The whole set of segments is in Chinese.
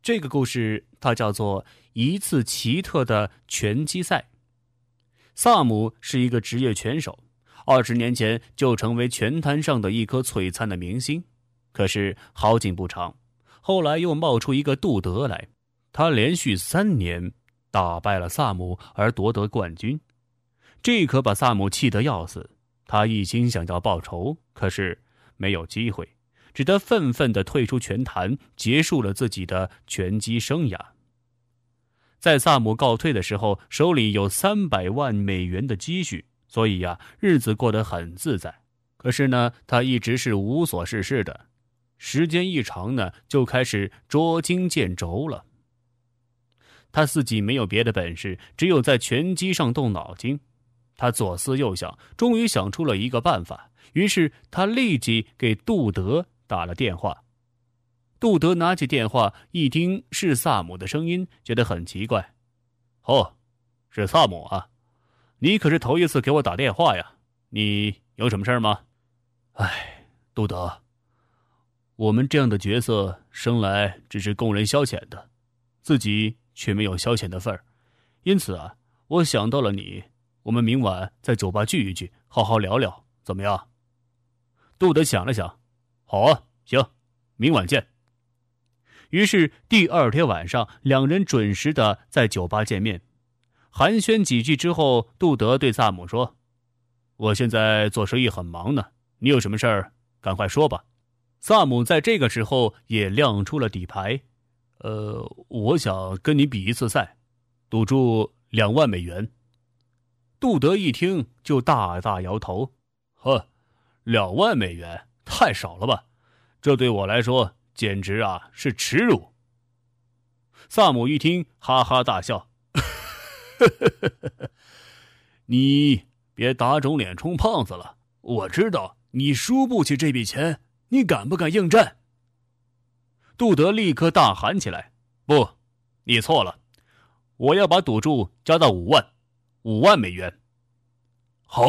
这个故事它叫做一次奇特的拳击赛。萨姆是一个职业拳手，20年前就成为拳坛上的一颗璀璨的明星。可是好景不长，后来又冒出一个杜德来，他连续3年打败了萨姆而夺得冠军。这可把萨姆气得要死，他一心想要报仇，可是没有机会，只得愤愤地退出拳坛，结束了自己的拳击生涯。在萨姆告退的时候，手里有300万美元的积蓄，所以日子过得很自在。可是呢，他一直是无所事事的，时间一长呢，就开始捉襟见肘了。他自己没有别的本事，只有在拳击上动脑筋。他左思右想，终于想出了一个办法，于是他立即给杜德打了电话。杜德拿起电话，一听是萨姆的声音，觉得很奇怪。哦，是萨姆啊，你可是头一次给我打电话呀，你有什么事吗？哎，杜德，我们这样的角色生来只是供人消遣的，自己却没有消遣的份儿，因此我想到了你，我们明晚在酒吧聚一聚，好好聊聊，怎么样？杜德想了想，好啊，行，明晚见。于是第2天晚上，两人准时的在酒吧见面。寒暄几句之后，杜德对萨姆说：“我现在做生意很忙呢，你有什么事儿赶快说吧。”萨姆在这个时候也亮出了底牌：“我想跟你比一次赛，赌注2万美元。”杜德一听就大大摇头：“呵，2万美元太少了吧？这对我来说简直是耻辱。”萨姆一听哈哈大笑：“你别打肿脸充胖子了，我知道你输不起这笔钱，你敢不敢应战？”杜德立刻大喊起来：“不，你错了，我要把赌注加到5万美元。”好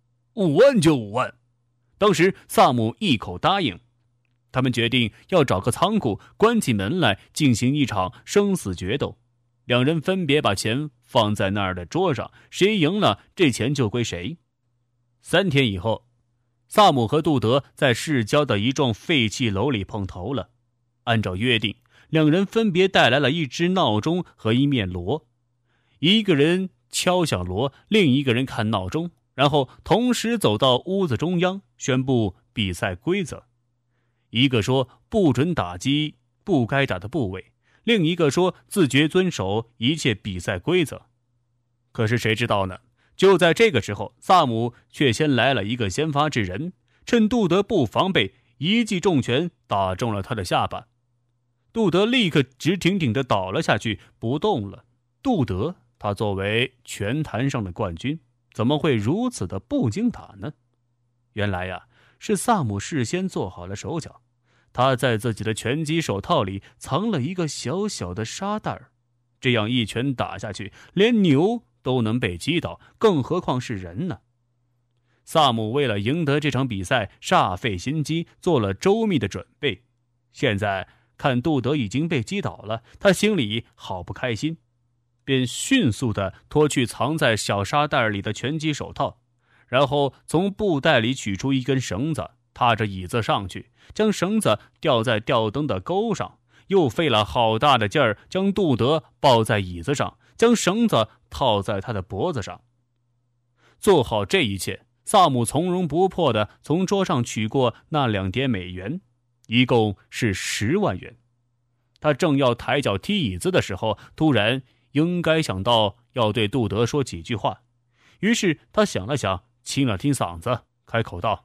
，5万就5万。当时萨姆一口答应。他们决定要找个仓库，关起门来进行一场生死决斗。两人分别把钱放在那儿的桌上，谁赢了，这钱就归谁。3天以后，萨姆和杜德在市郊的一幢废弃楼里碰头了。按照约定，两人分别带来了一只闹钟和一面锣，一个人敲响锣，另一个人看闹钟，然后同时走到屋子中央，宣布比赛规则。一个说不准打击不该打的部位，另一个说自觉遵守一切比赛规则。可是谁知道呢？就在这个时候，萨姆却先来了一个先发制人，趁杜德不防备，一记重拳打中了他的下巴。杜德立刻直挺挺地倒了下去，不动了。杜德他作为拳坛上的冠军，怎么会如此的不经打呢？原来是萨姆事先做好了手脚，他在自己的拳击手套里藏了一个小小的沙袋，这样一拳打下去，连牛都能被击倒，更何况是人呢？萨姆为了赢得这场比赛，煞费心机，做了周密的准备。现在看杜德已经被击倒了，他心里好不开心，便迅速地脱去藏在小沙袋里的拳击手套，然后从布袋里取出一根绳子，踏着椅子上去，将绳子吊在吊灯的钩上，又费了好大的劲儿将杜德抱在椅子上，将绳子套在他的脖子上。做好这一切，萨姆从容不迫地从桌上取过那2叠美元，一共是10万元。他正要抬脚踢椅子的时候，突然应该想到要对杜德说几句话，于是他想了想，清了清嗓子，开口道：“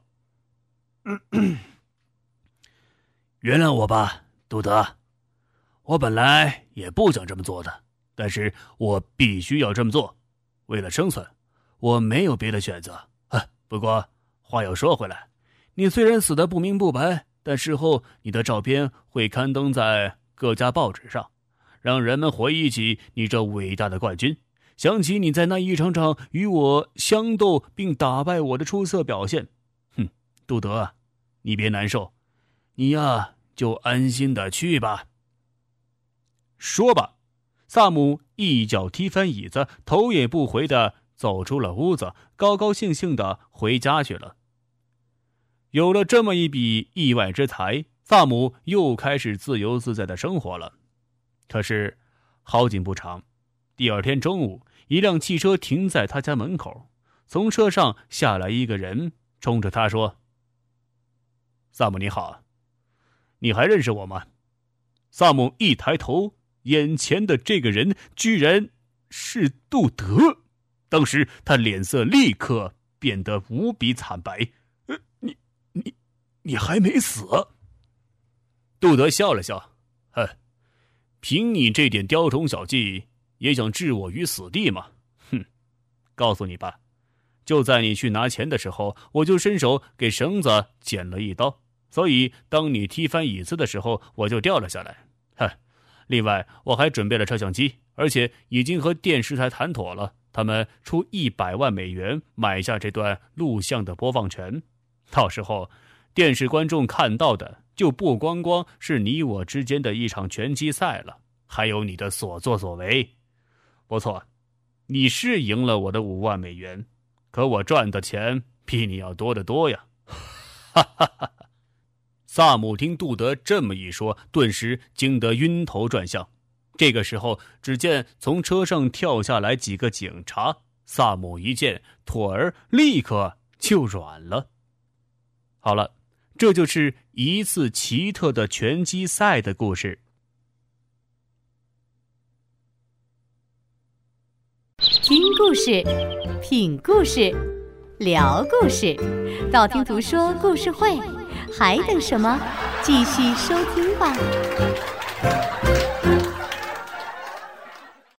原谅我吧，杜德，我本来也不想这么做的，但是我必须要这么做，为了生存，我没有别的选择。不过话又说回来，你虽然死得不明不白，但事后你的照片会刊登在各家报纸上，让人们回忆起你这伟大的冠军，想起你在那一场场与我相斗并打败我的出色表现。杜德，你别难受，你就安心的去吧。” 说吧。萨姆一脚踢翻椅子，头也不回地走出了屋子，高高兴兴地回家去了。有了这么一笔意外之财，萨姆又开始自由自在的生活了。可是好景不长，第二天中午，一辆汽车停在他家门口，从车上下来一个人，冲着他说：“萨姆你好，你还认识我吗？”萨姆一抬头，眼前的这个人居然是杜德。当时他脸色立刻变得无比惨白。你还没死？杜德笑了笑，凭你这点雕虫小技，也想置我于死地吗？哼，告诉你吧，就在你去拿钱的时候，我就伸手给绳子剪了一刀，所以当你踢翻椅子的时候，我就掉了下来。另外我还准备了摄像机，而且已经和电视台谈妥了，他们出100万美元买下这段录像的播放权。到时候电视观众看到的就不光光是你我之间的一场拳击赛了，还有你的所作所为。不错，你是赢了我的5万美元，可我赚的钱比你要多得多呀。哈哈哈！萨姆听杜德这么一说，顿时惊得晕头转向。这个时候，只见从车上跳下来几个警察，萨姆一见，腿儿立刻就软了。好了，这就是一次奇特的拳击赛的故事。 听故事，品故事，聊故事，道听途说故事会，还等什么？继续收听吧。